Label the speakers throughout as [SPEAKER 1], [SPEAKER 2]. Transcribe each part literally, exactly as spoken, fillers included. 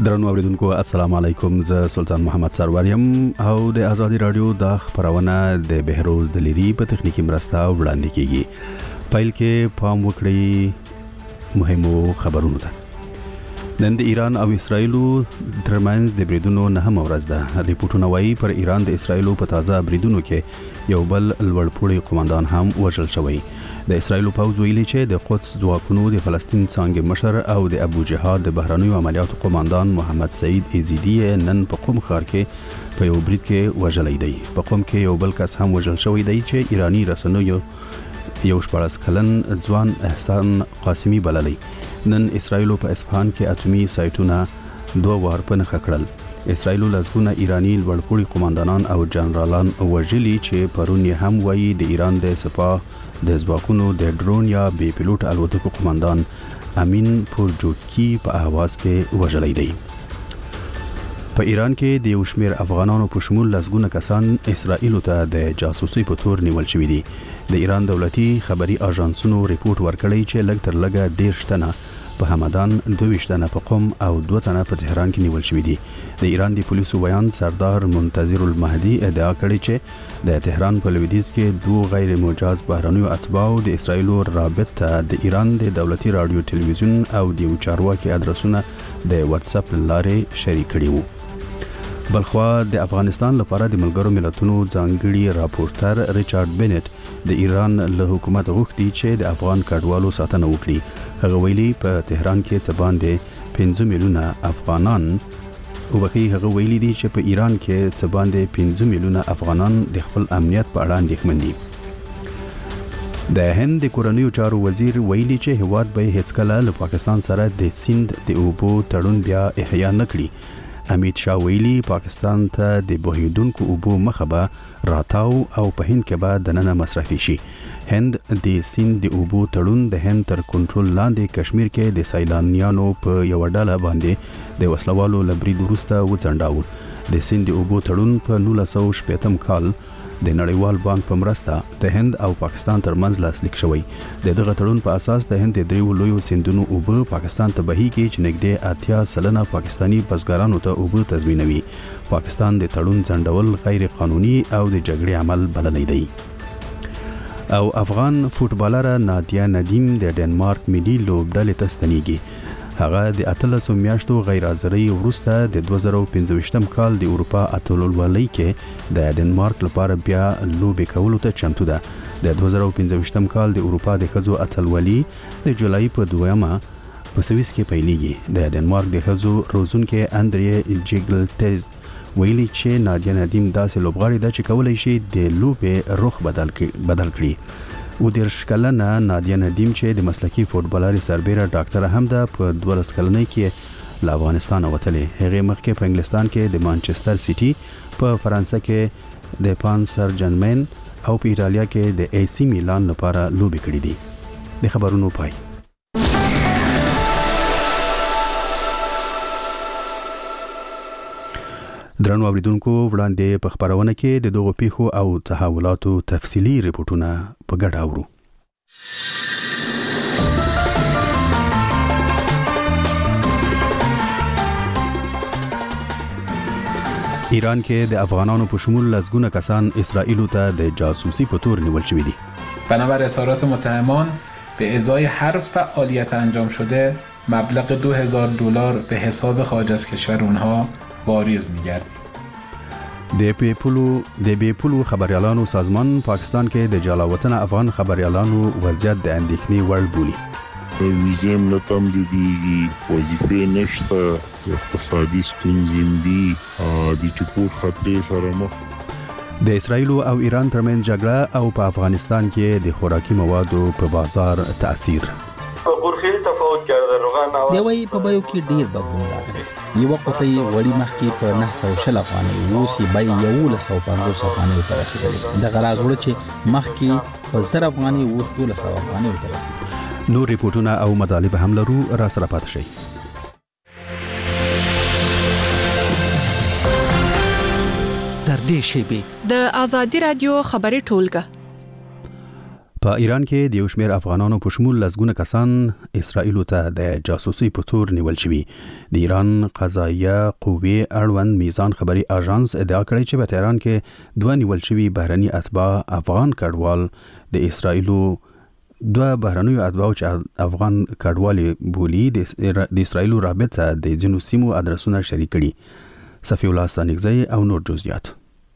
[SPEAKER 1] درنو اوریدونکو السلام علیکم، زه سلطان محمد سرور یم او د آزادی رادیو د خبرونه د بهروز دلیری په تخنیکی مرسته وړاندې کیږي. پایل کې پام وکړئ مهمو خبرونو ته. نن د ایران او اسرایل ترمنځ د بریدونو نهم ورځ ده. ریپورتونه وايي پر ایران د اسرایل په تازه بریدونو کې یو بل لوړپوړی قومندان هم وژل شوی. د اسرایل پوځ ویلي چې د قدس ځواکونو د فلسطین څانګې مشر او د ابو جهاد د بهرنیو عملیاتو قومندان محمد سعید ایزیدی نن په قم ښار کې په یو برید کې وژلی دی. په قم کې یو بل کس هم وژل شوی دی چې ایرانی رسنیو یو شپاړس کلن ځوان احسان قاسمی بللی. نن اسرایل په اصفهان کې اتمی سایټونه دوه وار په نښه کړل. اسرایل لزګونه ایرانی لوړپوړي قومندانان او جنرالان وژلي چې پرون یې هم وایي د ایران د سپاه د ځواکونو د ډرون یا بي پيلوټ الوتکو قومندان امین پورجوکی په اهواز کې وژلی دی. په ایران کې د یو شمېر افغانانو په شمول لزګونه کسان اسرائیل ته د جاسوسي په تور نیول شوي دي. د ایران دولتي خبري اژانسونو ریپورت ورکړی چې لږ تر لږه دېرش تنه په همدان، دوه تنه په قم او دوه تنه په تهران کې نیول شوي دي. د ایران د پولیسو بیان سردار منتظر المهدي ادعا کړې چې د تهران په لویدیځ کې دوه غیر مجاز بهرنیو اتباعو د اسرائیل رابط ته د ایران د دولتي رادیو تلویزیون او د یو چارواکي ادرسونه د واتس اپ لارې شریک کړي وو. بلخوا د افغانستان لپاره د ملګرو ملتونو ځانګړي راپورټر ریچارډ بینټ د ایران له حکومت غوښتي چې د افغان کډوالو ساتنه وکړي. هغه ویلي په تهران کې څه باندې پنځه میلیونه افغانان وبخي هغه ویلي دي چې په ایران کې څه باندې پنځه میلیونه افغانان د خپل امنیت په اړه اندېښمن دي. د هند د کورنیو چارو وزیر ویلي چې هواد به هیڅکله له پاکستان سره د سیند د اوبو تړون بیا احیا نه کړي. امیت شاه ویلي پاکستان ته د بهیدونکو اوبو مخه به راتاو او په هند کې به دننه مصرفي شي. هند د سیند د اوبو تړون د هند تر کنټرول لاندې کشمیر کې د سیلانیانو په یو ډله باندې د وسلوالو لبرید وروسته وڅنډاوه. د سیند د اوبو تړون په نولس سوه شپږم کال د نړیوال بانک په مرسته د هند او پاکستان ترمنځ لاسلیک شوی. د دغه تړون په اساس د هند د دریو لویو سیندونو اوبه پاکستان ته بهیږي چې نږدې اتیا سلنه پاکستانی بزګرانو ته اوبه تضمینوي. پاکستان د تړون ځنډول غیر قانوني او د جګړې عمل بللی دی. او افغان فوټبالره نادیا ندیم د ډنمارک ملي لوبډلې ته ستنیږي. هغه د اتلسو میاشتو غیر حاضرۍ وروسته د دوه زره پنځه ویشتم کال د اروپا اتلولۍ کې د ډنمارک لپاره بیا لوبې کولو ته چمتو ده. د دوه زره پنځه ویشتم کال د اروپا د ښځو اتلولۍ د جولای په دویمه په سویس کې پیلېږي. د ډنمارک د ښځو روزونکي اندرې جیګلټز ویلي چې نادیا ندیم داسې لوبغاړې ده چې کولی شي د لوبې رخ بدل بدل کړي. و دیرش کلنه نادیا ندیم چې د مسلکی فوټبالر سربیره ډاکټر هم ده په دولس کلنۍ کې له افغانستان وتلې. هغې مخکې په انګلستان کې د مانچستر سیټي، په فرانسه کې د پان سر جرمن او په ایټالیا کې د ای سی میلان لپاره لوبې کړې دي. د خبرونو پای. درنو اوریدونکو وړاندې په خبرونه کې د دغو پیښو او تحولاتو تفصیلی ریپورتونه په ګډه اورو. ایران کې د افغانانو په شمول لزګونه کسان اسرائیل ته د جاسوسي په تور نیول شوي دي.
[SPEAKER 2] بنابر اظهارات متهمان به ازای هر فعالیت انجام شده مبلغ دو هزار دلار به حساب خارج از کشور اونها واریز می‌گردید.
[SPEAKER 1] د پیپلو د بیپلو خبريالانو سازمان پاکستان کې د جلاوطن افغان خبريالانو وضعیت د اندېښنې وړ بولي.
[SPEAKER 3] ویزې هم نه تمدیدېږي، وظیفې نشته، اقتصادي ستونزې دي، د چپور خطرې سره مخ.
[SPEAKER 1] د اسرائیل او ایران ترمنځ جګړه او په افغانستان کې د خوراکي موادو په بازار تاثیر.
[SPEAKER 4] غورخیل تفاوت کرده روغن او
[SPEAKER 5] دی وی په بایو کې ډیر بدلون راغلی. یو قطعی وړي مخکې په نه سوه شل افغانۍ اوس یې بیې یولس سوه پنځوس افغانۍ ته رسېدلې. دغه راز وړه چې مخکې په زر افغانۍ اوس دولس سوه افغانۍ ته رسېدلې.
[SPEAKER 1] نور ریپورتونه او مطالب هم لرو، را سره پاتې شئ.
[SPEAKER 6] تر دې شیبې
[SPEAKER 7] د آزادی رادیو خبري ټولګه
[SPEAKER 1] په ایران کې د یو شمېر افغانانو په شمول لسګونه کسان اسرائیل ته د جاسوسي په تور نیول شوي. د ایران قضایه قوې اړوند میزان خبري اژانس ادعا کړې چې په تهران کې دوه نیول شوي بهرني اتباع افغان کډوال د اسرائیلو دوه بهرنیو اتباع چې افغان کډوال بولي د اسرائیلو رابطه د ځینو سیمو ادرسونه شریک کړي. صفی الله ستانکزی او نور جزئیات.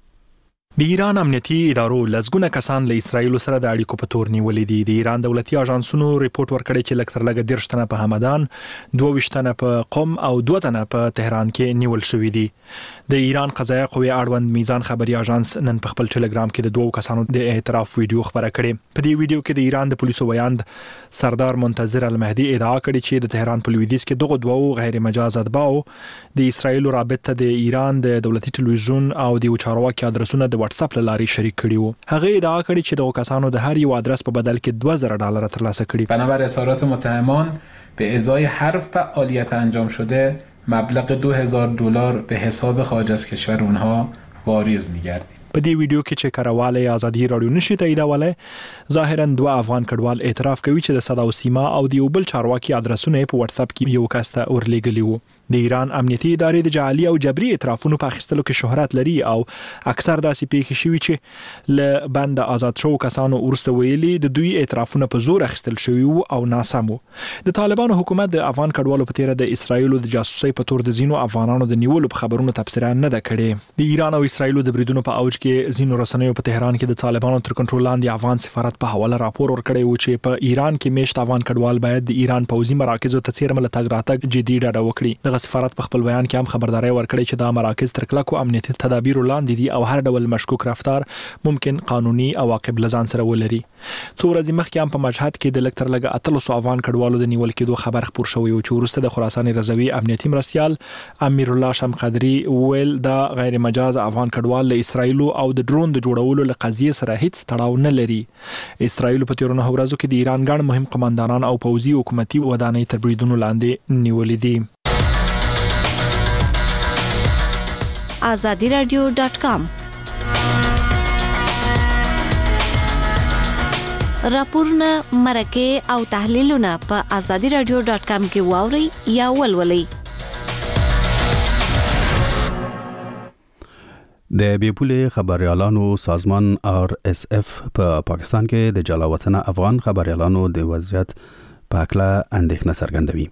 [SPEAKER 6] د ایران امنیتي ادارو لسګونه کسان له اسرایل سره د اړیکو په تور نیولې دي. د ایران دولتي اژانسونو ریپورت ورکړی چې لکتر لګ دیرش تنه په همدان، دوه ویشت تنه په قم او دوه تنه په تهران کې نیول شوې دي. د ایران قضایه قوې اړوند میزان خبري اژانس نن په خپل ټلګرام کې د دوه کسانو د اعتراف ویډیو خبره کړې. په دې ویډیو کې د ایران د پولیسو ویاند سردار منتظر المهدي ادعا کړې چې د تهران په لویدیځ کې دغه دوه غیر مجاز اتباع د اسرایل رابطه د ایران د دولتي ټلویزیون او د چارواکي ادرسونه د واتس اپ لاري شریک کړي وو. هغه ادعا کړې چې دغه کسانو د هر یو ادرس په بدل کې دوه زره ډالر ترلاسه کړي.
[SPEAKER 2] بنابر اظهارات متهمان به ازای هر فعالیت انجام شده مبلغ دو هزار دلار به حساب خارج از کشور اونها واریز می‌گردید.
[SPEAKER 6] په دې ویډیو کې چې کارواله آزادي رادیو نشي تاییدوله ظاهرا دوه افغان کډوال اعتراف کوي چې د صدا او سیما او د یو بل چارواکي ادرسونه په واتس اپ کې یو کاسته ورلېګلی وو. د ایران امنیتي ادارې د جعلي او جبري اعترافونو په اخیستلو کې شهرت لري او اکثر داسې پیښې شوي چې له بند آزاد شو کسانو ورسته ویلي د دوی اعترافونه په زور اخیستل شوي او ناسم وو. د طالبانو حکومت د افغان کډوالو په تیره د اسرایل د جاسوسي په تور د زینو افغانانو د نیولو په خبرونو تبصره نه ده کړې. د ایران او اسرایل د بریدونو په اوج کې زینو رسنیو په تهران کې د طالبانو تر کنټرول لاندې افغان سفارت په حواله راپور ورکړی و چې په ایران کې میشت افغان کډوال باید د ایران پوځي مراکزو ته څیرمه لتګ راتګ جدي ډاډه وکړي. دغه سفارت په خپل بیان کې هم خبرداري ورکړې چې دا مراکز تر کلکو امنیتي تدابیر لاندې دي او هر ډول مشکوک رفتار ممکن قانوني عواقب لزان سره ولري. څو ورځې مخکې هم په مشهد کې د لکتر لګ اتلس افغان کډوالو د نیول کېدو خبر خبر شوی او چې ورسته د خراسان رضوی امنیتي مرستيال امیر الله شمقدري ویل دا غیر مجاز افغان کډوال له اسرایل او د ډرون د جوړولو له قضیه سره هیڅ تړاو نه لري. اسرایل په تیرونه ورځو کې د ایران ګڼ مهم قماندانان او پوځي حکومتي ودانۍ تر بریدونو لاندې نیولې دي.
[SPEAKER 7] azadi radio dot com راپورونه مرکه او تحلیلونه په azadi radio dot com کې واوري یا ولولئ.
[SPEAKER 1] د بیپولې خبريالانو سازمان آر اس اف په پاکستان کې د جلاوطن افغان خبريالانو د وضعیت په اړه اندېښنه څرګندوي.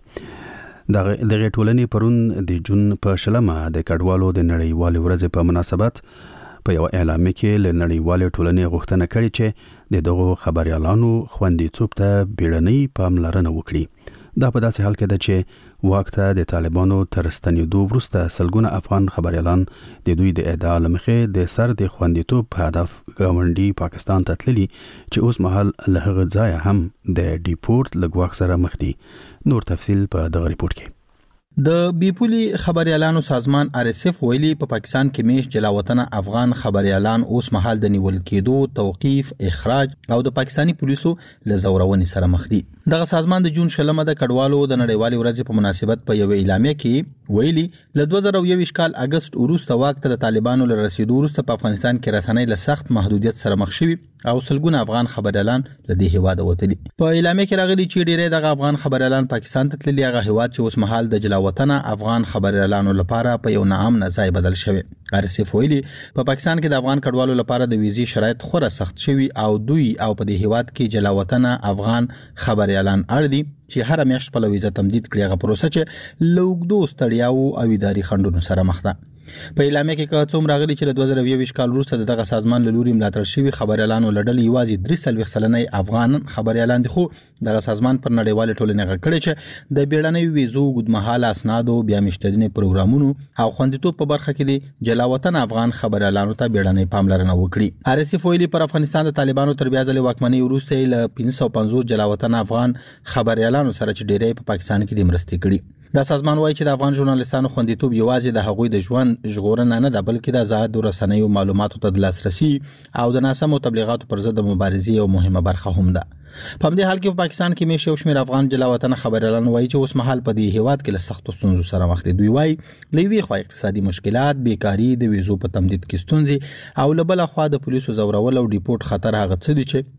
[SPEAKER 1] دغه دغه ټولنې پرون د جون په شلمه د کډوالو د نړیوال ورځ په مناسبت په یو اعلان کې له نړیوال ټولنې غوښتنه کړې چې د دغه خبريالانو خوندیتوب ته بیړنۍ پاملرنه وکړي. دا په داسې حال کې ده چې وخت د طالبانو تر ستنېدو وروسته سلګونه افغان خبريالان د دوی د ادعا لمخې د سر د خوندیتوب په هدف ګاونډي پاکستان ته تللي چې اوس مهال له هغه ځای هم د ډیپورت لګواک سره مخ دي. نور تفصيل په دغه ریپورت کې.
[SPEAKER 5] د بیپولي خبريالانو سازمان آر اس اف ویلي په پاکستان کې میش جلاوطن افغان خبريالان اوس مهال د نیول کېدو، توقيف، اخراج او د پاکستاني پولیسو له زورونې سره مخ دي. دغه سازمان د جون شلمه د کډوالو د نړیوال ورځ په مناسبت په یو اعلامیه کې ویلي له دوه زره یو کال اگست وروسته وخت د طالبانو له رسیدو وروسته په افغانستان کې رسنۍ له سخت محدودیت سره مخ شوي او سلګونه افغان خبريالان له دې هیواده وتلي. په اعلامیه کې راغلي چې ډېری دغه افغان خبريالان پاکستان ته تللي هغه هیواد چې اوس مهال د جلاوطن افغان خبريالانو لپاره په یو ناامن ځای بدل شوی. آر اس اف ویلي په پاکستان کې د افغان کډوالو لپاره د ویزي شرایط خورا سخت شوي او دوی او په دې هیواد کې جلاوطن افغان خبريالان اړ دي چې هر میاشت په ویزه تمدید کړي. هغه پروسه چې لوګدو ستړیاو او اداري خنډونو سره مخ ده. په اعلامیه کې که څوم راغلي چې د دوه زره یو کال وروسته دغه سازمان له لوري ملاتړ شوی خبريالانو لړل یوازې درې سلوي سلنۍ افغان خبريالان دي، خو دغه سازمان پر نړیوال ټولنې غکړي چې د بیړنۍ ویزو ګډمحاله اسنادو بیا مشترینې پروګرامونو او خوندیتوب په برخه کې د جلاوطن افغان خبريالانو ته بیړنۍ پاملرنه وکړي. آر اس اف ویلي پر افغانستان د طالبانو تر بیا ځلې واکمنۍ وروسته له پنځه سوه پنځوس جلاوطن افغان خبريالانو سره چې ډېری په پاکستان کې د مرستې کړي. دا سازمان وایي چې د افغان ژورنالیستانو خوندیتوب یوازې د هغوی د ژوند ژغورنه نه ده، بلکې د آزاد رسنیو معلوماتو ته د لاسرسي او د ناسمو تبلیغاتو پر ضد مبارزې یو مهمه برخه هم ده. په همدې حال کې په پاکستان کې میشو شمیر افغان جلاوطن خبريالان وایي چې اوس مهال په دې هیواد کې له سختو ستونزو سره مخ دي. دوی وایي لوی خو اقتصادي مشکلات، بیکاری، د ویزو په تمدید کې ستونزې او له بل خوا د پولیسو زورول او ډیپورت خطر هغه څه دي چې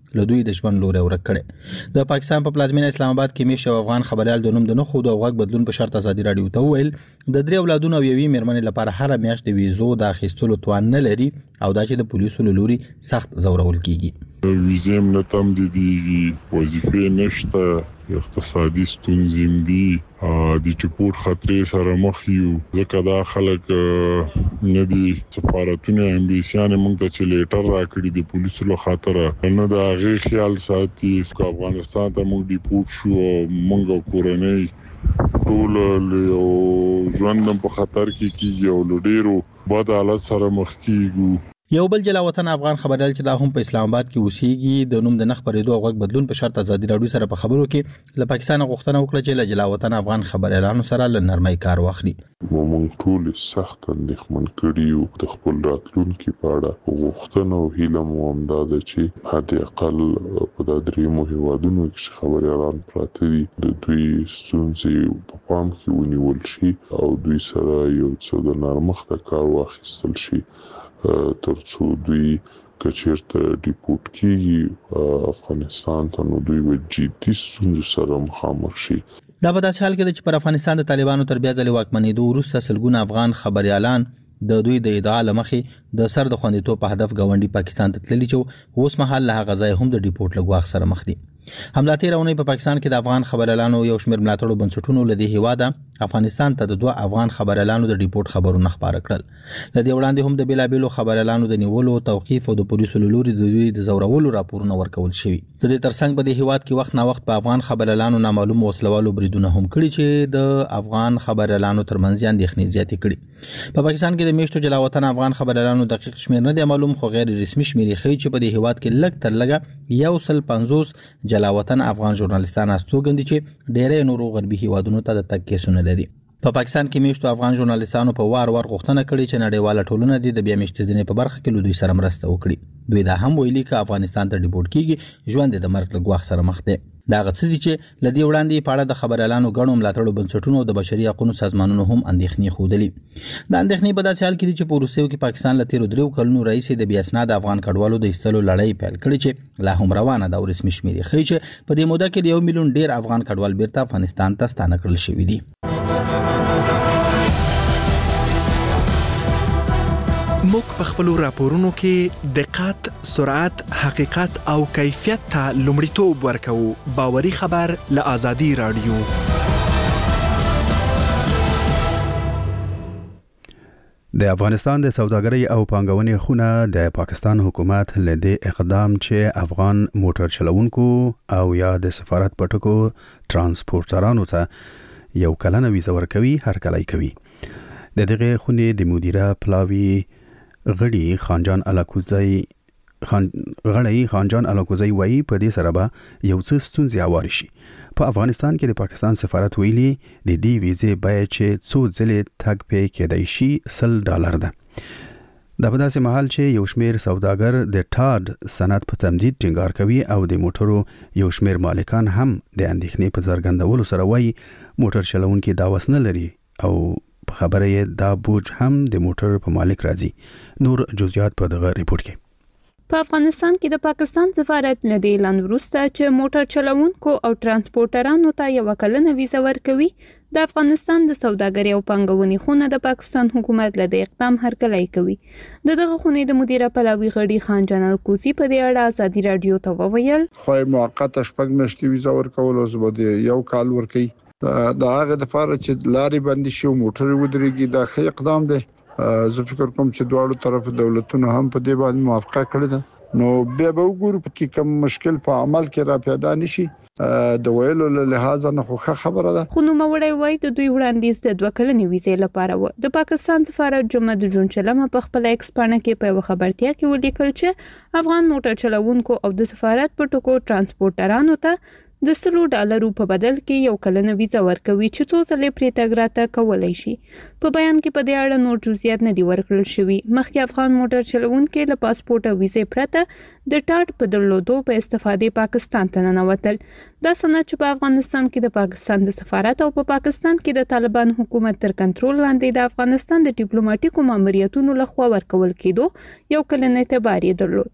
[SPEAKER 5] له دوی د ژوند لوري ورک کړي. د پاکستان په پلازمینه اسلام آباد کې میشو افغان خبريال د نوم د نخو د غوږ بدلون په شرط ازادي رادیو ته ویل د درې اولادونو او یوې میرمنې لپاره هر میاشت د ویزو د اخیستلو توان نه لري او دا چې د پولیسو لوري سخت زورول کیږي.
[SPEAKER 3] ویزې هم نه تمدیدېږي، وظیفې نشته، اقتصادي ستونزې دي، د ټیپور خطرې سره مخ یو. ځکه دا خلک نه دي سفارتونه امبیسیانې موږ ته چې لیټر راکړي د پولیسو له خاطره نه د هغې خیال ساتي. افغانستان ته موږ ډیپورټ شو او موږ کورنۍ ټول یو ژوند په خطر کې کیږي او له ډېرو بد حالت سره مخ کیږو.
[SPEAKER 5] یو بل جلا وطن افغان خبريال چې دا هم په اسلام آباد کې اوسېږي د نوم د نخ پرېدو او غږ بدلون په شرط ازادي رادیو سره په خبرو کې له پاکستان غوښتنه وکړه چې له جلا وطن افغان خبريالانو سره له نرمۍ کار واخلي.
[SPEAKER 3] موږ ټول سخت اندېښمن کړي یو د خپل راتلونکي په اړه. غوښتنه او هیله مو همدا ده چې حد اقل په دا دریمو هیوادونو کې خبريالان پراته دي د دوی ستونزې په پام کې ونیول شي او دوی سره یو څه د نرمښت کار واخیستل شي ترڅو دوی کچیرته ډیپورټ کیږي افغانستان ته نو دوی به جدي ستونزو سره مخامخ شي.
[SPEAKER 5] دا په داسې حال کې چې پر افغانستان د طالبانو تر بیا ځلې واکمنېدو وروسته سلګونه افغان خبريالان د دوی د ادعا لمخې د سر د خوندیتوب په هدف غونډي پاکستان ته تللي چې اوس مهال له هغه ځای هم د ډیپورټ لګواخ سره مخ دي. همدا تیرونه په پاکستان کې د افغان خبريالانو یو شمېر ملاتړو بنسټونو لدی هیواده افغانستان ته د دوه افغان خبريالانو د ډیپورټ خبرونه خبره کړل. لدی وړاندې هم د بیلابېلو خبريالانو د نیولو توقيف او د پولیسو لوري د دوی د زورولو راپورونه ورکول شوی. د دې ترڅنګ په دې هیواد کې وخت نا وخت په افغان خبريالانو نامعلوم وسلوالو بریدونه هم کړی چې د افغان خبريالانو ترمنځ اندېښنې زیاتې کړي. په پاکستان کې د میشتو جلا وطن افغان خبريالانو دقیق شمیر نه دی معلوم خو غیر رسمي شمیر ښیي چې په دې هیواد کې لږ تر لږه یو سل پنځوس جلا وطن افغان ژورنالیستان استوګندي چې ډېرې نورو غربي هیوادونو ته د تګ کیسونه لري. په پاکستان کې میشتو افغان ژورنالیستانو په وار وار غوښتنه کړې چې نړیواله ټولنه د بیا میشتېدنې په برخه کې له دوی سره مرسته وکړي. دوی دا هم ویلي چې افغانستان ته ډیپورټ کیږي ژوند د مرګ له ګواښ سره مخ دی. دا غڅ دي چې لدی وړاندې په اړه د خبريالانو غړو ملاتړو بنسټونو او د بشري حقوقو سازمانونو هم اندېښنې خودلې. دا اندېښنې په داسې حال کې دي چې په روسیو کې پاکستان له تیرو درو کلونو رئیس د بیا اسناد افغان کډوالو د ایستلو لړۍ پیل کړې چې لا هم روانه ده او رسمي شمیر یې ښیي چې په دې موده کې د یو میلیون ډیر افغان کډوال بیرته افغانستان ته ستانه کړل شوي دي.
[SPEAKER 8] موږ په خپل راپورونو کې دقت، سرعت، حقیقت او کیفیت ته لومړیتوب ورکوو. باوري خبر له آزادي رادیو.
[SPEAKER 1] د افغانستان د سوداګرۍ او پانګونې خونه د پاکستان حکومت له دې اقدام چې افغان موټر چلوونکو او یا د سفارت پټکو ترانسپورټرانو ته یو کلنه ویزه ورکوي هرکلی کوي. د دغه خونې د مدیره پلاوی غړي خانجان الاکوزی خان غړي خانجان الاکوزی وایي په دې سره به یو څه ستونزې هواري شي. په افغانستان کې د پاکستان سفارت ویلي د دې ویزې بیه چې څو ځلې تګ پې کېدای شي سل ډالر ده. دا په داسې مهال چې یو شمېر سوداګر د ټاډ صنعت په تمدید ټینګار کوي او د موټرو یو شمېر مالکان هم د اندېښنې په څرګندولو سره وایي موټر چلوونکي دا وس نه لري او په خبره یې دا بوج هم د موټر په مالک راځي. نور جزئیات په دغه ریپورت کې.
[SPEAKER 9] په افغانستان کې د پاکستان سفارت له دې اعلان وروسته چې موټر چلوونکو او ترانسپورټرانو ته یو کلنه ویزه ورکوي، د افغانستان د سوداګرۍ او پانګونې خونه د پاکستان حکومت له دې اقدام هرکلی کوي. د دغه خونې د مدیره پلاوی غړي خانجان الکوزی په دې اړه آزادي رادیو ته وویل
[SPEAKER 10] خو موقته شپږ میاشتې ویزه ورکول او زبده یو کال ورکي. دا هغه د فار چې لاري باندې شو موټر ودرېږي دا ښه اقدام دی. زه فکر کوم چې دواړو طرف دولتونو هم په دې باندې موافقه کړې ده. نو بیا به وګورو چې کوم مشکل په عمل کې را پیدا نشي. د ویلو له لحاظه نه خو خبره ده.
[SPEAKER 9] خو نو موړی وای د دوی وړاندیز د دوه کلنې ویزې لپاره و. د پاکستان سفارت جمعه د جون چلمه په خپل ایکس پاڼه کې په خبرتیا کې ولیکل چې افغان موټر چلوونکو او د سفارت په ټکو ترانسپورټرانو ته د سلو ډالرو په بدل کې یو کلنه ویزه ورکوي چې څو ځلې پرې تګ راته کولای شي. په بیان کې په دې اړه نور جزئیات نه دي ورکړل شوي. مخکې افغان موټر چلوونکي له پاسپورت او ویزې پرته د ټاټ په درلودو په استفادې پاکستان ته ننوتل. دا سند چې په افغانستان کې د پاکستان د سفارت او په پاکستان کې د طالبان حکومت تر کنټرول لاندې د افغانستان د ډیپلوماټیکو ماموریتونو لخوا ورکول کېدو یو کلنه اعتبار یې درلود.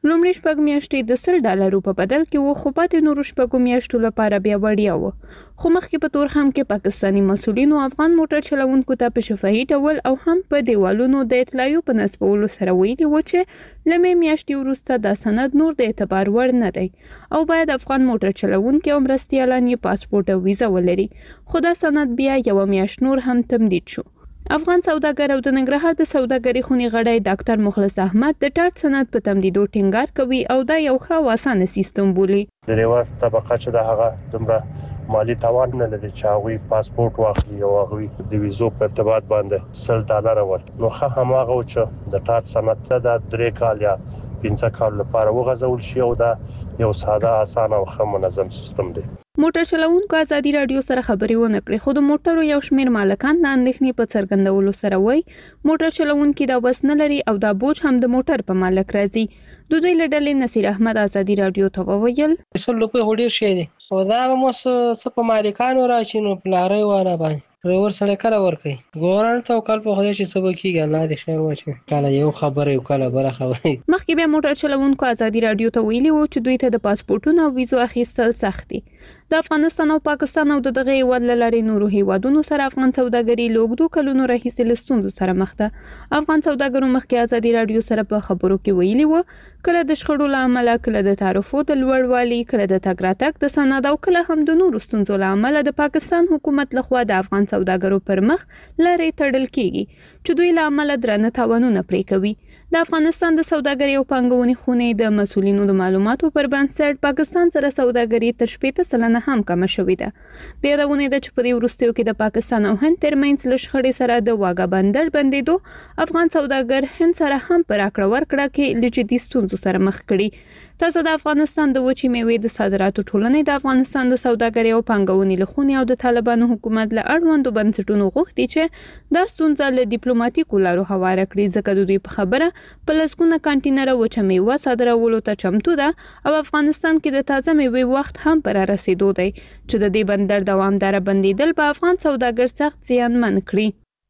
[SPEAKER 9] لومړی شپږ میاشتې د سل ډالرو په بدل کې و، خو پاتې نورو شپږو میاشتو لپاره بیا وړیا و. خو مخکې په تورخم کې پاکستاني مسؤلینو افغان موټر چلوونکو ته په شفاهي ډول او هم په دیوالونو د اطلاعیو په نصبولو سره ویلي و چې لمې میاشتې وروسته دا سند نور د اعتبار وړ نه دی او باید افغان موټر چلوونکي او مرستیالان یې پاسپورټ او ویزه ولري. خو دا سند بیا یو میاشت نور هم تمدید شو. افغان سوداګر او د ننګرهار د سوداګرۍ خونې غړی ډاکټر مخلص احمد د ټاټ سند په تمدیدو ټینګار کوي او دا یو ښه او اسانه سیستم بولي.
[SPEAKER 11] د ریواز طبقه چې د هغه دومره مالی توان نه لري چې هغه پاسپورټ واخلي او هغه د ویزو په ارتباط باندې سل ډالر ورکړي. نو ښه هماغه چې د ټاټ سند ته د درې کال یا پنځه کال لپاره وغځول شي او دا یو ساده اسانه او ښه منظم سیستم دی.
[SPEAKER 9] موټر چلوونکو ازادي رادیو سره خبري ونه کړې، خو د موټرو یو شمیر مالکان د اندېښنې په څرګندولو سره وایي موټر چلوونکي دا وس نه لري او دا بوج هم د موټر په مالک راځي. د دوی له ډلې نصیر احمد ازادي رادیو ته وویل
[SPEAKER 12] څه لوپه هډیر شي دي او دا مو څه په مالکانو راچې نو پلاري واره باندې ور سره کله ورکي ګورن ته کال په خدای چې سبا کیږي الله دې خیر واچي کله یو خبره یو کله بره خبره.
[SPEAKER 9] مخکې بیا موټر چلوونکو ازادي رادیو ته ویلي وو چې دوی ته د پاسپورتونو او ویزو اخیستل سخت دي. د افغانستان او پاکستان او د دغه هیواد لاري نورو هیوادونو سره افغان سوداګري لوګدو کلونو راهیسې له ستونزو سره مخ ده. افغان سوداګرو مخکې ازادي رادیو سره په خبرو کې ویلي وو کله د شخړو لامل، کله د تعرفو د لوړوالي، کله د تګ راتګ د سند او کله هم د نورو ستونزو لامل د پاکستان حکومت لخوا د افغان سوداګرو پر مخ لارې تړل کیږي چې دوی لامل درنه تاوانونه پرې کوي. د افغانستان د سوداګرۍ او پانګونې خونې د مسولینو د معلوماتو پر بنسټ پاکستان سره سوداګري تر شپږ سلنه هم کم شوې ده. د یادونه ده چې په دې وروستیو کې د پاکستان او هند ترمنځ له شخړې سره د واګا بندر بندیدو افغان سوداګر هند سره هم پر راکړه ورکړه کې له جدي ستونزو سره مخ کړي. تاسو د افغانستان د وچې میوې د صادراتو ټولنې د افغانستان د سوداګرۍ او پانګونې له خونې او د طالبانو حکومت له اړوندو بنسټونو غوښتي چې دا ستونزه له ډیپلوماټیکو لارو هواره کړي، ځکه د دوی په خبره په لسګونه کانټینره وچه میوه صادرولو ته چمتو ده او افغانستان کې د تازه میوې وخت هم پر رسیدو دی چې د دې بندر دوامداره بندیدل په افغان سوداګر سخت زیانمن کړي.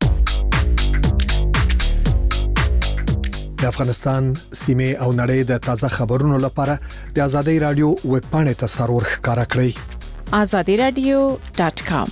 [SPEAKER 8] د افغانستان سیمه او نړۍ د تازه خبرونو لپاره د آزادۍ رادیو ویب پاڼې ته سرور ښکارا کړئ
[SPEAKER 13] آزادي رادیو ډاټ کام.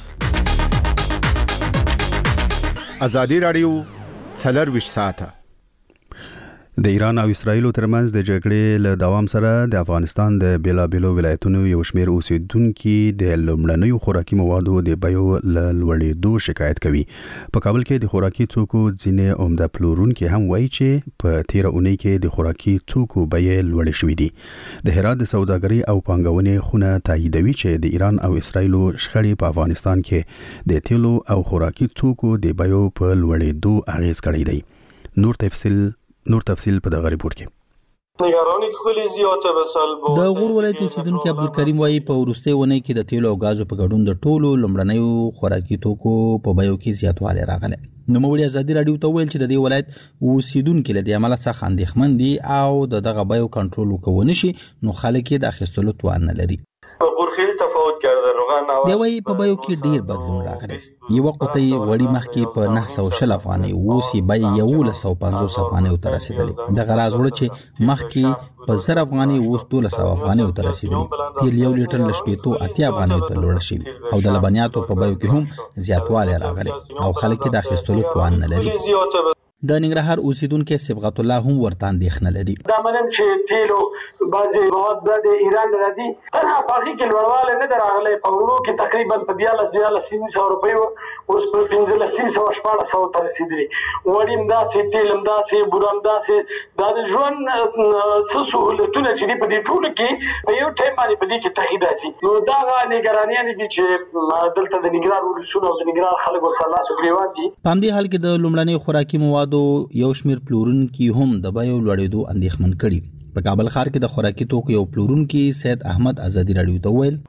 [SPEAKER 14] آزادي رادیو څلرویشت ساعته.
[SPEAKER 1] د ایران او اسرایل ترمنځ د جګړې له دوام سره د افغانستان د بیلابیلو ولایتونو یو شمېر اوسیدونکو د لومړنیو خوراکي موادو د بیو له لوړېدو شکایت کوي. په کابل کې د خوراکي توکو ځینې عمده پلورونکي هم وایي چې په تیر اونۍ کې د خوراکي توکو بیې لوړې شوې دي. د هرات د سوداګرۍ او پانګونې خونه تاییدوي چې د ایران او اسرایل شخړې په افغانستان کې د تیلو او خوراکي توکو د بیو په لوړېدو اغیز کړی دی. نور تفصیل نور تفصیل په دغه ریپورت کې.
[SPEAKER 4] نگرانی خپل زیاته بسل بو
[SPEAKER 5] د غور ولایت اوسیدونکو عبدالکریم وايي په ورسته ونه کې د تیلو او غازو په ګډون د ټولو لمړنیو خوراکي توکو په بیو کې زیاتوالی راغلی. نو موږ آزادي رادیو ته ویل چې د دې ولایت اوسیدونکو له دې عمل څخه اندېښمن دي او د دغه بیو کنټرول وکول شي نو خلک یې د اخیستلو توان نه لري.
[SPEAKER 4] غورخیل تفاوت کرده روغن
[SPEAKER 5] دی وای په بیو کې ډیر بدلون راغلی. یو وخت یې وړي مخکې په نه سوه شل افغانۍ اوس یې بیې یو سل پنځوس افغانۍ ته رسیدلې. د غراز وړ چې مخکې په زر افغانۍ اوس دولس سوه افغانۍ ته رسیدلې. تیل یو لیټر له شپېتو اتیا افغانۍ ته لوړ شوی او د لبنیاتو په بیو کې هم زیاتوالی راغلی او خلک د اخیستلو توان نه لري. د ننګرهار اوسیدونکو صبغت الله هم ورته اندېښنه لري.
[SPEAKER 15] دا منم چې تیلو بعضي مواد د ایران راځي تنها پاکي کې لوړواله نه دراغله په ورو کې تقریبا په دیاله زیاله سیمه روپۍ اوس په پنځه لسیمه سو شپږ سو تر رسیدلي. وړیم دا سي تیلم دا سي بورم دا سي د ژوند څه سہولتونه چې په دې ټولو کې په یو ټیم باندې په دې کې تهیداسي. نو دا نگرانیان دي چې دلته د نګران ولسونه او د نګران خلکو سره لاس ګریوان دي.
[SPEAKER 5] په همدې حال کې د لومړنۍ خوراکي مواد یو شمیر پلورونکي هم د بیو لوړېدو اندېښمن کړي. په کابل ښار کې د خوراکي توکو یو پلورونکي سید احمد آزادي رادیو ته ویل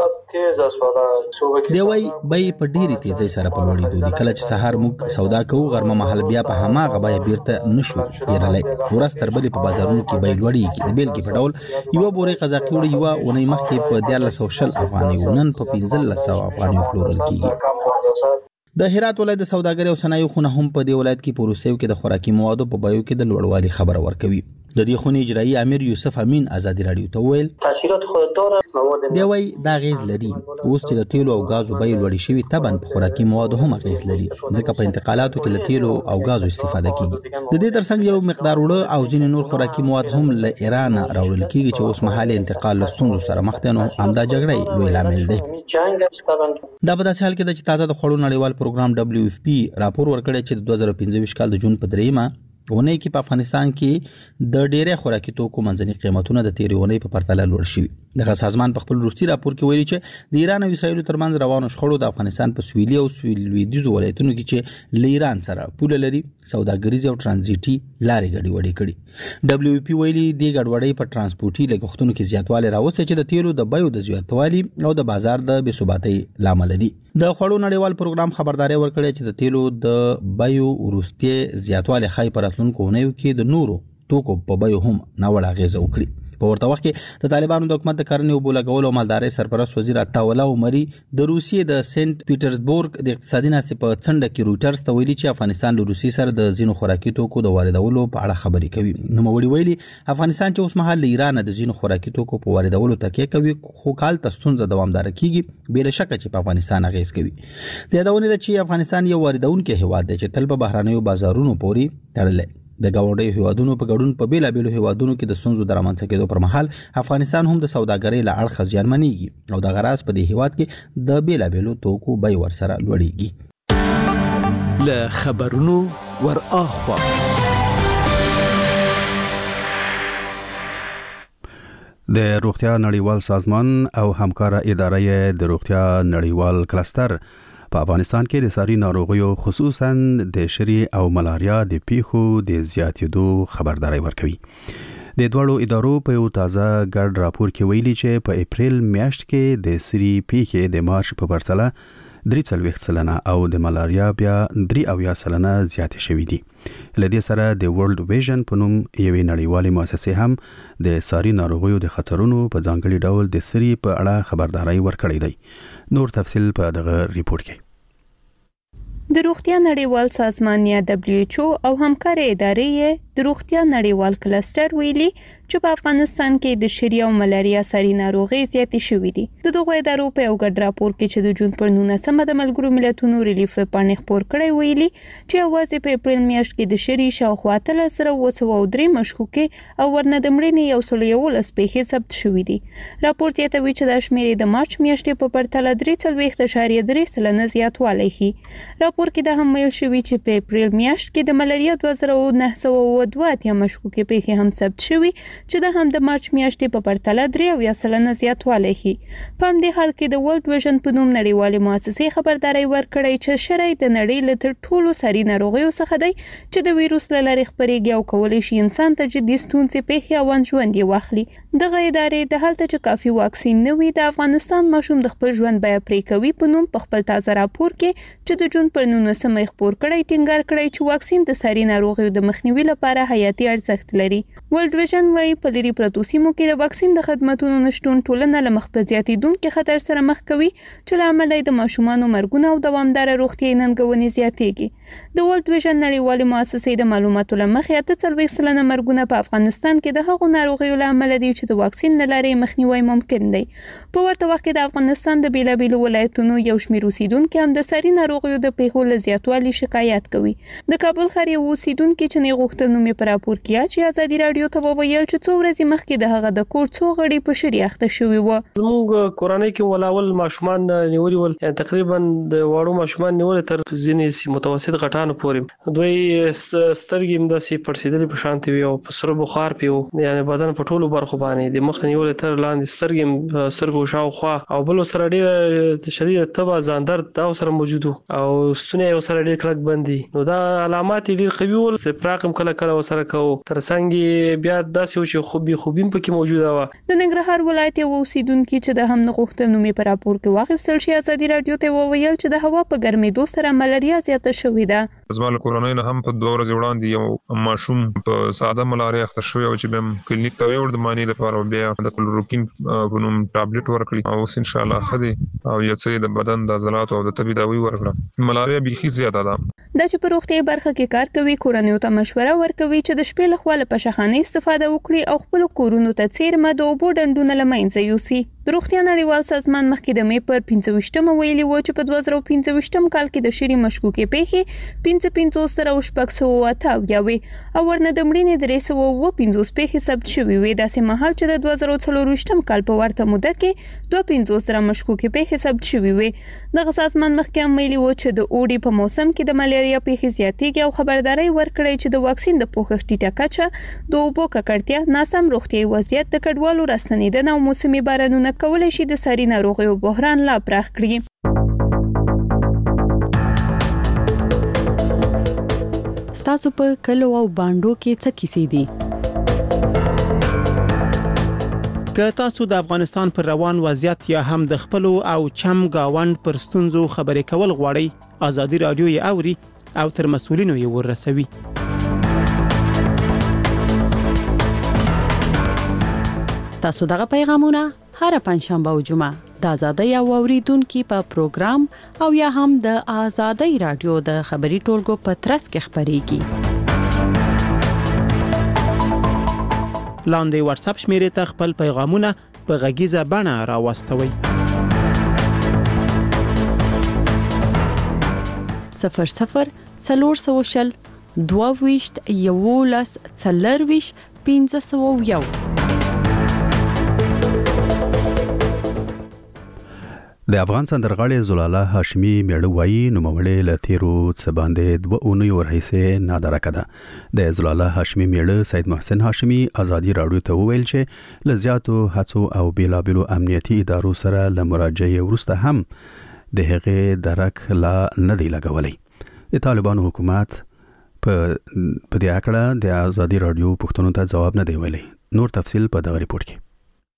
[SPEAKER 5] دی وای بیې په ډېرې تیزۍ سره په لوړېدو دي. کله چې سهار موږ سودا کوو غرمه مهال بیا په هماغه بیه بیرته نشو پیرلی. ورځ تر بلې په بازارونو کې بیې لوړېږي. د بیلګې په ډول یوه بورې قزاقي وړه یوه اونۍ مخکې په دیارلس سوه شل افغانۍ و نن په پنځلس سوه افغانۍ پلورل کېږي. د هرات ولایت د سوداګرۍ او صنایعو خونه هم په دې ولایت کې په وروستیو کې د خوراکي موادو په بیو کې د لوړوالي خبره ورکوي. د دې خونې اجرایی امیر یوسف امین ازادي رادیو ته ویل
[SPEAKER 16] تاثیرات خوددار مواد
[SPEAKER 5] دی وای دا غیز لري اوس چې د تیلو او غازو بیې لوړې شوي طبعا په خوراکي موادو هم غیز لري ځکه په انتقالاتو کې له تیلو او غازو استفاده کیږي د دې ترڅنګ یو مقدار وړه او ځینې نور خوراکي مواد هم له ایران راوړل کیږي چې اوس مهال انتقال له ستونزو سره مخ دي نو همدا جګړه لوی لامل دی دا په داسې حال کې چې تازه د خوړو نړیوال پروګرام دبليو اف پی راپور ورکړی چې د دوه زره پنځه کال د جون په دریمه ونې کې په افغانستان کې د ډېرې خوراکي توکو منځني قیمتونه د تیرې ونې په پرتله لوړ شوي. دغه سازمان په خپل وروستي راپور کې ویلي چې د ایران او اسرائیل ترمنځ روانو شخړو د افغانستان په سویلي او لویدیځو ولایتونو کې چې له ایران سره پوله لري سوداګریز او ترانزیټي لارې ګډوډې کړي. دبليو پی ویلي د ګډوډۍ په ترانسپورتي لګښتونو کې زیاتوالی راوستی چې د تیلو د بیو د زیاتوالي او د بازار د بې ثباتۍ لامل دي. د خوړو نړیوال پروګرام خبرداري ورکړې چې د تیلو د بیو وروستي زیاتوالی خای پر راتلونکو اونیو کې د نورو توکو په بیو هم ناوړه اغیزه وکړي. په ورته وخت کې د طالبانو د حکومت د کرنې او بولګولو او مالدارۍ سرپرست وزیر عطاوله عمري د روسیې د سنت پیټرزبورګ د اقتصادي ناستې په څنډه کې رويټرز ته ویلي چې افغانستان له روسیې سره د ځینو خوراکي توکو د واردولو په اړه خبرې کوي. نوموړي ویلي افغانستان چې اوس مهال له ایران د ځینو خوراکي توکو په واردولو تکیه کوي خو کال ته ستونزه دوامدار کیږي بې شک چې په افغانستان اغیز کوي. د یادونه ده چې افغانستان یو واردونکي هیواد دی چې تل په بهرانیو بازارونو پورې تړلی. د گاونډي هیوادونو په ګډون په بیلا بیلو هیوادونو کې د سنځو درامنځ کېدو پر مهال افغانستان هم د سوداګرۍ له اړخ ځانمنېږي او د غراض په دې هیواد کې د بیلا بیلو توکو بیې ورسره لوړېږي.
[SPEAKER 8] له خبرونو ور اخوا
[SPEAKER 1] د روغتیا نړیوال سازمان او همکاره ادارې د روغتیا نړیوال کلستر په افغانستان کې د ساري ناروغیو خصوصا د شری او ملاریا د پیښو د زیاتېدو خبرداري ورکوي. د دوړو ادارو په یو تازه ګډ راپور کې ویلي چې په اپریل میاشت کې د سری پیښې د مارچ په پرتله درې څلوېښت سلنه او د ملاریا بیا درې اویا سلنه زیاتې شوې دي. له دې سره د ورلد ویژن په نوم یوې نړیوالې مؤسسې هم د ساري ناروغیو د خطرونو په ځانګړي ډول د سری په اړه خبرداري ورکړې دی. نور تفصیل په دغه ریپورت کې.
[SPEAKER 9] د روغتیا نړیوال سازمان یا دبليو ایچ او او همکار ادارې د روغتیا نړیوال کلستر ویلي چې په افغانستان کې د شری او ملاریا ساري ناروغي زیاتې شوې دي. د دغه ادارو په یو ګډ راپور کې چې د جون پر نولسمه د ملګرو ملتونو ریلیف پاڼې خپور کړی ویلي چې اوازې په اپریل میاشت کې د شری شاوخوا اتلس سره وسو او درې مشکوکې او ورنه د مړینې یو سل یولس پیښې ثبت شوې دي. راپور زیاتوي چې د شمیرې د مارچ میاشتې په پرتله درې څلوېښت اعشاریه درې سلنه زیاتوالی ښيي. راپور کې د هم ویل شوی چې په اپریل میاشت کې د ملاریا دوه زره نهه سوه دوه اتیا مشکوکې پیښې هم ثبت شوي چې د هم د مارچ میاشتې په پرتله درې اویا سلنه زیاتوالی ښيي. په همدې حال کې د ورلد ویژن په نوم نړیوالې مؤسسې خبرداری ورکړی چې شری د نړۍ له تر ټولو ساري ناروغیو څخه دی چې د ویروس له لارې خپرېږي او کولی شي انسان ته جدي ستونزې پیښې او ژوند یې واخلي. دغه ادارې د هلته چې کافي واکسین نه وي د افغانستان ماشوم د خپل ژوند بیه پرې کوي په نوم په خپل تازه راپور کې چې د جون پر نولسمه خپور کړی ټینګار کړی چې واکسین د ساري ناروغیو د مخنیوي لپاره حیاتي ارزښت لري. ورلد ویژن وايي په لري پرتو سیمو کې د واکسین د خدماتو نشټون ټولنه له مخ په زیاتېدونکو خطر سره مخ کوي چې له امله د ماشومانو مرګونه او دوامداره روغتیايي ننګونې زیاتېږي. د ورلد ویژن نړیوالې مؤسسې د معلوماتو له مخې اته څلوېښت سلنه مرګونه په افغانستان کې د هغو ناروغیو له امله دي چې د واکسین له لارې مخنیوي ممکن دی. په ورته وخت کې د افغانستان د بیلابیلو ولایتونو یو شمېر اوسیدونکو هم د ساري ناروغیو د پیښو له زیاتوالي شکایت کوي. د کابل ښار یو اوسیدونکو چې نه غوښتل نوم یې په راپور کې چې ازادي رادیو ته وویل چې څو ورځې مخکې د هغه د کور څو غړي په شری اخته شوي وو.
[SPEAKER 12] زموږ کورنۍ کې ولاول ماشومان نیولي ول تقریبا د واړو ماشومان نیول تر ځینې متوسط غټانو پورې دوی سترګې هم داسې پړسېدلې په شان وي او په سره بخار پیو یعنی بدن په ټولو برخو باندې د مخ نیول تر لاندې سترګې سرګو شاوخوا او بل سره ډېر شدید تبه ځان درد دا سره موجود او ستونی یو سره ډېر کلک بندي نو دا علامات ډېر قوي ول سپراقم کله کله وسره کو ترڅنګ بیا داسې و چې خوبي خوبیم پکې موجوده و.
[SPEAKER 9] د ننګرهار ولایت یو اوسیدونکو چې د هم نه غوښتل نوم یې په راپور کې واخیستل شي ازادي رادیو ته وویل چې د هوا په ګرمېدو سره ملاریا زیاته شوې ده.
[SPEAKER 17] زما له کورنۍ نه هم په دوه ورځې وړاندې یو ماشوم په ساده ملاریا اخته شوی او چې بهم کلینیک ته وړ د مانی لپاره بیا د کلوروکین په نوم ټابلیټ ورکړي او اوس ان شاء الله خدي او یو څه د بدن د عضلات او د تبي داوی ورکړه. ملاریا بيخي زیاته ده.
[SPEAKER 9] د چې په روغتي برخه کې کار کوي کورنۍ ته مشوره ورکوي کوي چې د شپې لخوا له پشخانه استفاده وکړي او خپل کورونو ته څیرمه د اوبو ډنډونه لمینځه یوسي. د روغتیا نړیوال سازمان مخکې د مې پر پنځه ویشتمه ویلي و چې په دوه زره پنځه ویشتم کال کې د شری مشکوکې پیښې پنځه پنځوس سره شپږ سوه اته اویا او ورنه د مړینې درې سوه اووه پنځوس پیښې ثبت شوې وې. داسې مهال چې د دوه زره څلور ویشتم کال په ورته موده کې دوه پنځوس سره مشکوکې پیښې ثبت شوې وې. دغه سازمان مخکې هم ویلي و چې د اوړي په موسم کې د ملیریا پیښې زیاتېږي او خبرداري ورکړې چې د واکسین د پوښښ ټیټه کچه، د اوبو ککړتیا، ناسم روغتیايي وضعیت، د کډوالو راستنېدنه او موسمي بارانونه کولی شي د ساري ناروغیو بحران لا پراخ کړي.
[SPEAKER 18] ستاسو په کلو او باندو کې څه کیسې دي؟
[SPEAKER 19] که تاسو د افغانستان پر روان وضعیت یا هم د خپل او چم گاوند پر ستونزو خبرې کول غواړئ، ازادي رادیو یې اوري او تر مسؤلینو یې ورسوي.
[SPEAKER 18] ستاسو دغه پیغامونه هر پنځشنبه او جمعه د ازادي او اوریدونکو په پروګرام او یا هم د ازادي رادیو د خبري ټولګو په ترڅ کې خبريږي.
[SPEAKER 19] لاندې واتس اپ شمیرې ته خپل پیغامونه په غږیزه بڼه راوستوئ.
[SPEAKER 18] صفر صفر څلور سوه شل دوه ویشت یولس څلرویشت پنځه سوه یو.
[SPEAKER 1] د افغان سندرغاړي زلاله هاشمي میړه وایي نوموړی له تیرو څه باندې دوه اونیو ورهیسې نادرکه ده. د زلاله هاشمي میړه سید محسن هاشمي ازادي راډیو ته وویل چې له زیاتو هڅو او بیلابیلو امنیتي ادارو سره له مراجعې وروسته هم د هغې درک لا نه دی لګولی. د طالبانو حکومت په دې اړه د ازادي راډیو پوښتنو ته ځواب نه دی ویلی. نور تفصیل په دغه ریپورت کې.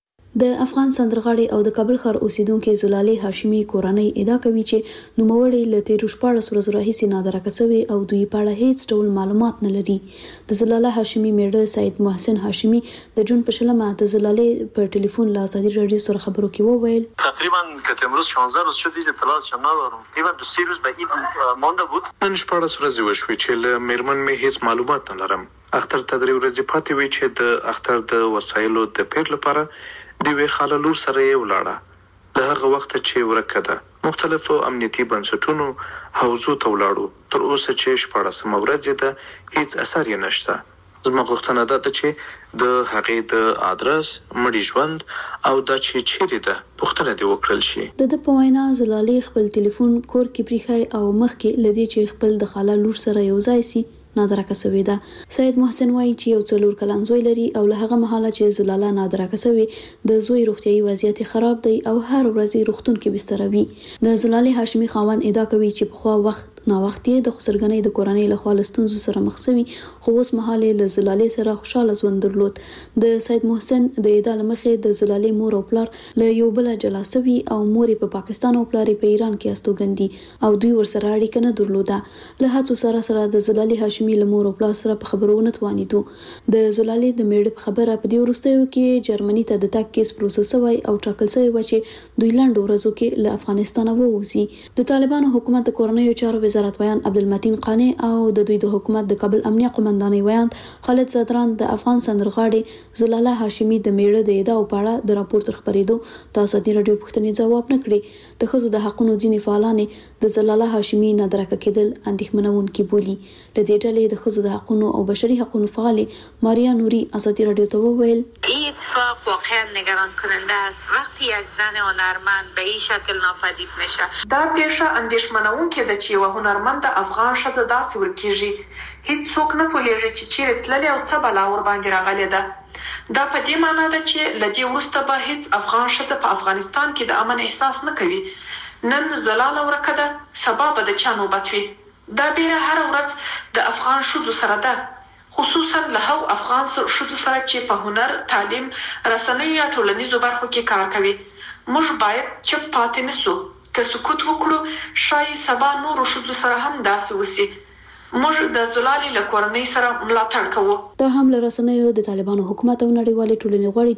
[SPEAKER 20] د افغان سندرغاړي او د کابل ښار اوسیدونکو زلاله هاشمي کورنۍ ادعا کوي چې نوموړی له تیرو شپاړس ورځو راهیسې نادرکه شوی او دوی په اړه هیڅ ډول معلومات نه لري. د زلاله هاشمي میړه سید محسن هاشمي د جون په شلمه د زلاله په ټلیفون له ازادي راډیو سره خبرو کې وویل
[SPEAKER 21] تقریبا که امروز شانزده روز شد هیچ اطلاعاتی ندارم. تقریبا دو سه روز به این مانده بود.
[SPEAKER 22] نن شپاړس ورځې وشوې چې له میرمن مې هیڅ معلومات نه لرم. اختر ته درې ورځې پاتې وي چې د اختر د وسایلو د پیر لپاره د وی خاله لور سره یې ولاړه. له هغه وخت چې ورکه ده مختلفو امنیتي بنسټونو حوزو ته ولاړو. تر اوسه چې شپاړسمه ورځ ده هیڅ اثر یې نشته. زما غوښتنه ده چې د هغې د ادرس، مړي ژوند او د چې چیرې ده پوښتنه دې وکړل شي.
[SPEAKER 20] د د په وینا زلاله خپل ټلیفون کور کې پریخای او مخکې لدی چې خپل د خاله لور سره یو ځای سي نادرکه شوی ده. سید محسن وایي چې یو څلور کلن زوی لري او له هغه مهاله چې زلاله نادرکه شوی د زوی روغتيایي وضعیت خراب دی او هر ورځ روغتون کې بستر وي. د زلاله هاشمي خاوند ادعا کوي چې په خوا وخت نا وخت د خسرګنۍ د کورنۍ له خوا لستونزو سره مخ شوی خو اوس مهاله له زلاله سره خوشاله ژوند درلود. د سید محسن د ادعا لمخې د زلاله مور او پلار له یو بل جلا شوی او مور په پاکستان او پلار په ایران کې استوګندي او دوی ورسره اړیکه نه درلوده. له هڅو سره سره د زلاله هاشمي له مور او پلار سره په خبرونه توانیدو. د زلاله د میړه په خبره په دې وروستیو کې جرمني ته د تګ کیس پروسس وای او ټاکل شوی و چې دوی لاندو ورځو کې له افغانستان ووځي. د طالبانو حکومت د کورنیو چارو وزارت ویان عبدالمتین قانی او د دوی د حکومت د کابل امنیه قومندانۍ ویان خالد زدران د افغان سندرغاړي زلاله هاشمي د میړه د ادعا په اړه د راپور تر خبرېدو د ازادي راډیو پوښتنې ځواب نه کړي. د ښځو د حقوقو ځینې فعالان د زلاله هاشمي نادرکه کېدل اندېښمنونکي بولي. د دې ډلې د ښځو د حقوقو او بشري حقوقو فعال ماریا نوري ازادي راډیو ته وویل
[SPEAKER 23] این اتفاق واقعا نگران کننده است وقتی یک زن هنرمند به این شکل ناپدید میشه.
[SPEAKER 24] دا پیښه اندېښمنونکې ده چې یو هنرمند افغان ښځه داسې ورکیږي. هیڅ څوک نه پوهیږي چې چیرې تللې او څه بلا ور باندې راغلې ده. دا په دې معنی ده چې له دې وروسته به هیڅ افغان ښځه په افغانستان کې د امن احساس نه کوي. نن زلاله ورکه ده، سبا به د چا نوبت وي. دا بیره هر ورځ د افغان ښځو سره ده، خصوصا له هغو افغان ښځو سره چې په هنر، تعلیم، رسنیو یا ټولنیزو برخو کې کار کوي. موږ باید چپ پاتې نشو. که سکوت وکړو شاید سبا نورو ښځو سره هم داسې وسی. موږ د زلالې له کورنۍ سره ملاتړ کوو.
[SPEAKER 20] دا هم له رسنیو د طالبانو حکومت او نړیوالې ټولنې غواړي چې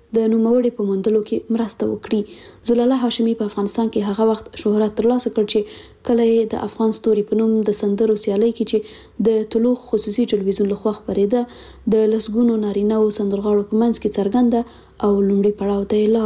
[SPEAKER 20] د نوموړي په موندلو کې مرسته وکړي. زلاله هاشمي په افغانستان کې هغه وخت شهرت ترلاسه کړ چې کله د افغان ستوري په نوم د سندرو سیالي کې چې د طلوع خصوصي ټلویزیون لخوا خبرېده د لسګونو نارینه او سندرغاړو په منځ کې څرګنده او لومړی پړاو ته لار